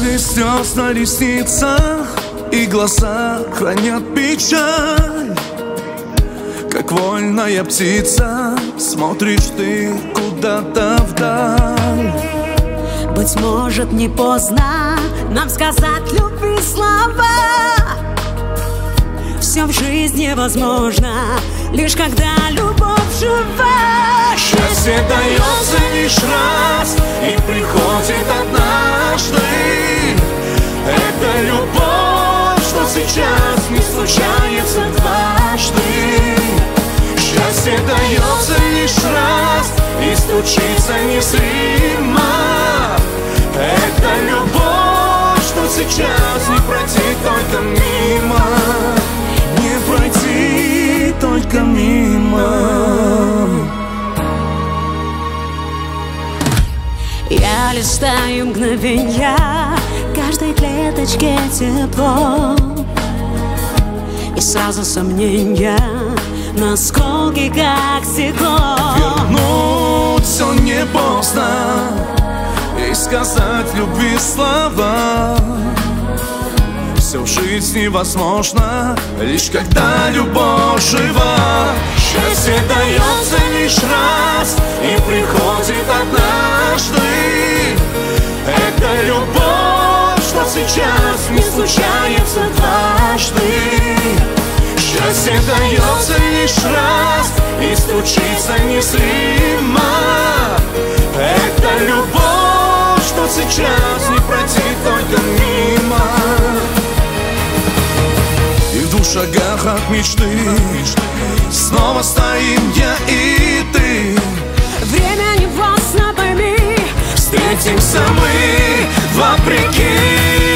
Следы слез на ресницах, и глаза хранят печаль. Как вольная птица смотришь ты куда-то вдаль. Быть может, не поздно нам сказать любви слова. Все в жизни возможно, лишь когда любовь жива. Счастье дается лишь раз и приходит однажды. Это любовь, что сейчас не случается дважды. Счастье дается лишь раз и стучится незримо. Это любовь, что сейчас не пройти только мимо. Не пройти только мимо. Я листаю мгновенья, каждой клеточке тепло. И сразу сомнения на осколки, как стекло. Вернуться не поздно и сказать любви слова. Все в жизни возможно, лишь когда любовь жива. Счастье дается лишь раз и приходит однажды. Это любовь, что сейчас не случается дважды. Счастье дается лишь раз и стучится незримо. Это любовь, что сейчас не пройти только мимо. И в двух шагах от мечты снова стоим я и ты. Время не властно, пойми, Встретимся мы вопреки.